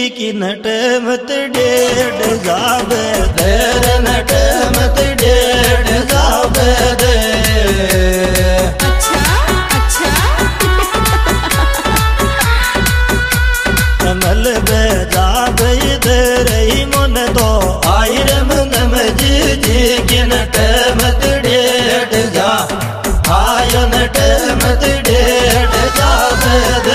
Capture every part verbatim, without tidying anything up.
की नट मत डेढ़ जावे देर नट मत डेढ़ जावे दे। अच्छा अच्छा कमल बे जावे इधर ही मन तो आई रे मन में जी जी की नट मत डेढ़ जा आयो नट मत डेढ़ जावे दे।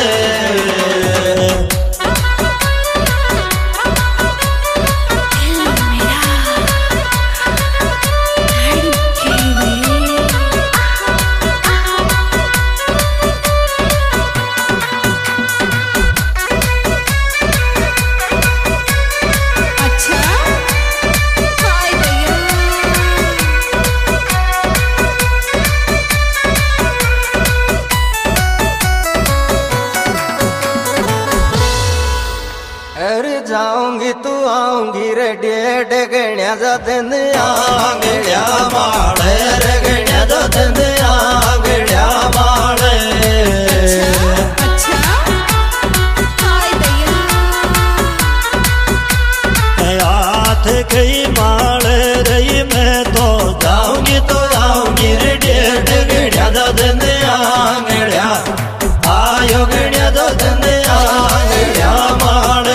जाऊंगी तू आऊंगी रे डेढ़ गण्या जतन आंगड़िया माड़े रे गण्या जतन आंगड़िया माड़े। अच्छा हाय दैया हाथ कई माड़े रही मैं तो जाऊंगी तो जाऊंगी रे डेढ़ गण्या जतन आंगड़िया आयो गण्या जतन आंगड़िया माड़े।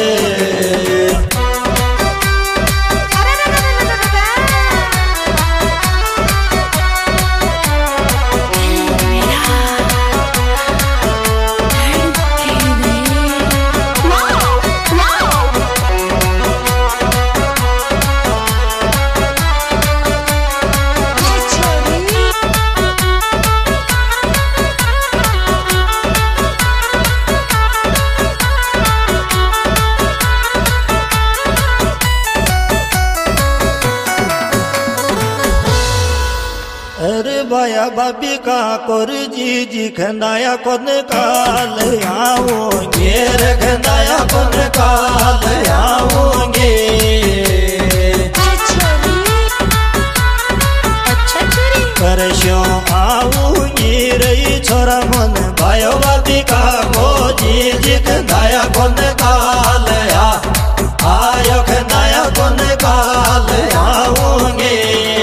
अरे बाया बाबी का कोर जी जी खंदाया कौन काल आओगे रे खंदाया कौन काल आओगे। परसों आऊंगी रही छोरा मन बायो बाबी का को जी जी खंदाया कौन काल आयो खंदाया कौन काल आओगे।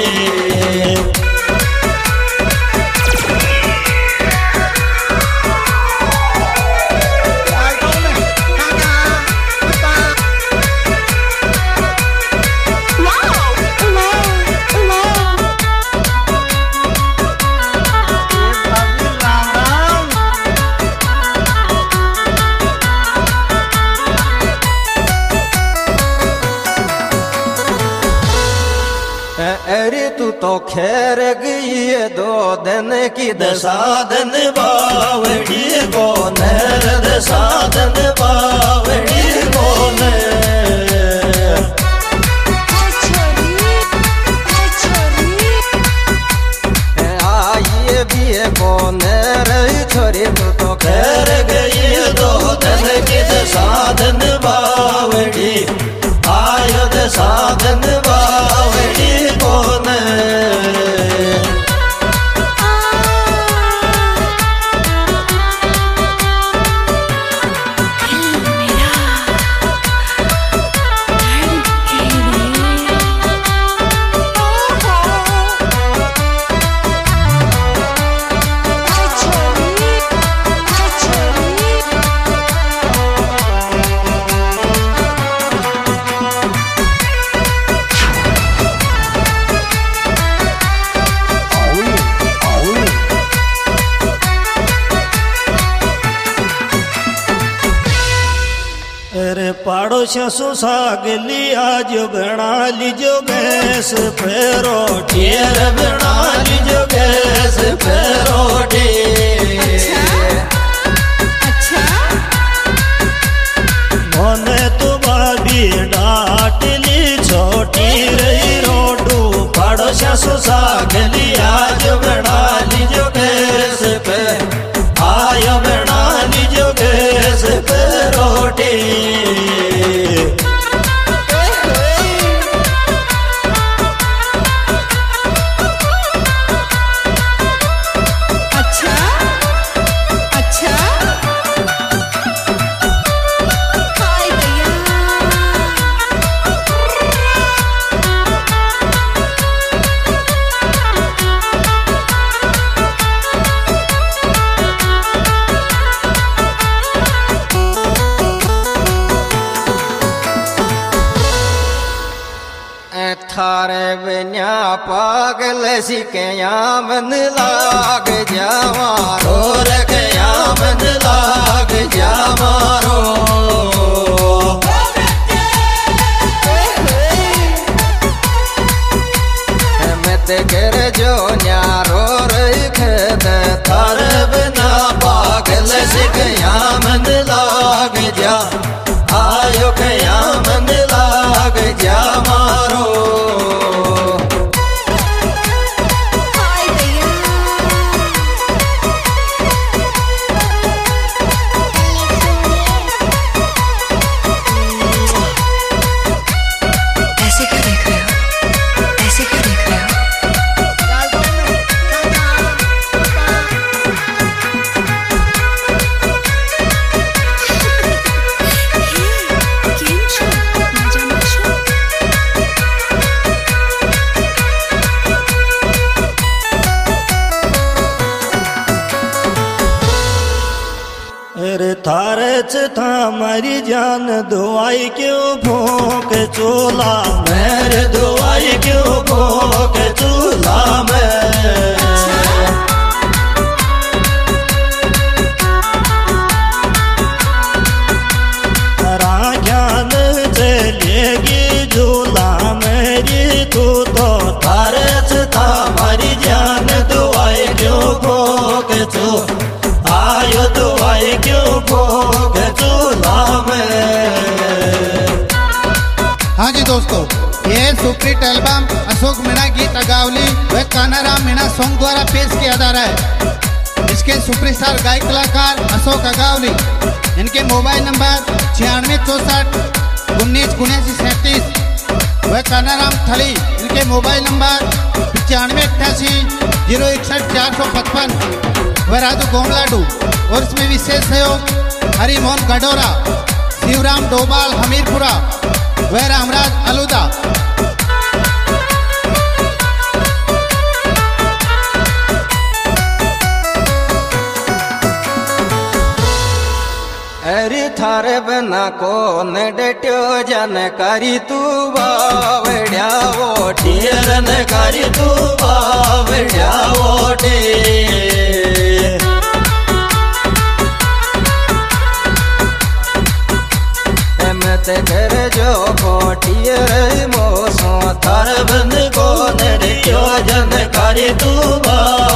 अरे तू तो खैर गई दो दिन की दसादन बावड़ी को नर दसादन बावड़ी को आइए भी को नर छोरी तू तो खैर गई दो दिन की दसादन बावड़ी आयो दसादन बावड़ी कौन। अरे पाड़ोशिया सो साग लिया जो बना लीजो गैस पे रोटी रे बना लीजो गैस पे रोटी। अच्छा मोने तो भाभी डांट ली छोटी रही रोडू पाड़ोशिया सो साग लिया जो बना लीजो गैस पे आयो बना लीजो गैस पे रोटी। अच्छा अच्छा हाय दैया थारे बिना पागल सिकया मन लाग जा मारो रे गया मन लाग जा मारो मत कर जो न्यारो रखद थारे बिना पागल सिकया मन लाग जा आयो गया मन लाग जा मारो हाय दैया ऐसे क्यों देख रहे हो ऐसे क्यों देख रहे हो કેમ છો મજામાં છો अरे थारे च था मारी जान दुआई क्यों भोंक चूल्हा मेरे दुआई क्यों भोंक चूल्हा में ज्ञान चलेगी झूला मेरी तू तो थारे च था मारी जान दुआई क्यों भोंक चू आयो दुआई क्यों भोग चूल्हा में। हाँ जी दोस्तों, ये सुपरहिट एल्बम अशोक मीणा गीत अगावली व कानाराम मीणा सॉन्ग द्वारा पेश किया जा रहा है। इसके सुपरस्टार गायक कलाकार अशोक अगावली, इनके मोबाइल नंबर छियानवे चौसठ उन्नीस उन्यासी सैंतीस व कानाराम थली, इनके मोबाइल नंबर पचानवे अट्ठासी जीरो इकसठ चार सौ पचपन व राजू गोमलाडू और इसमें विशेष सहयोग हरिमोहन गडोरा, शिवराम डोबाल हमीरपुरा व रामराज अलूदा। अरे थारे बना को न डट्यो जानकारी तू बावड़िया वोटी जानकारी तू बावड़िया वोटी मत कर जो खोटी रे मोसो थारे बन को न डट्यो जानकारी तू बा